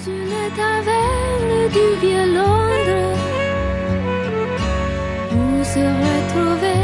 une taverne du vieux Londres où se retrouver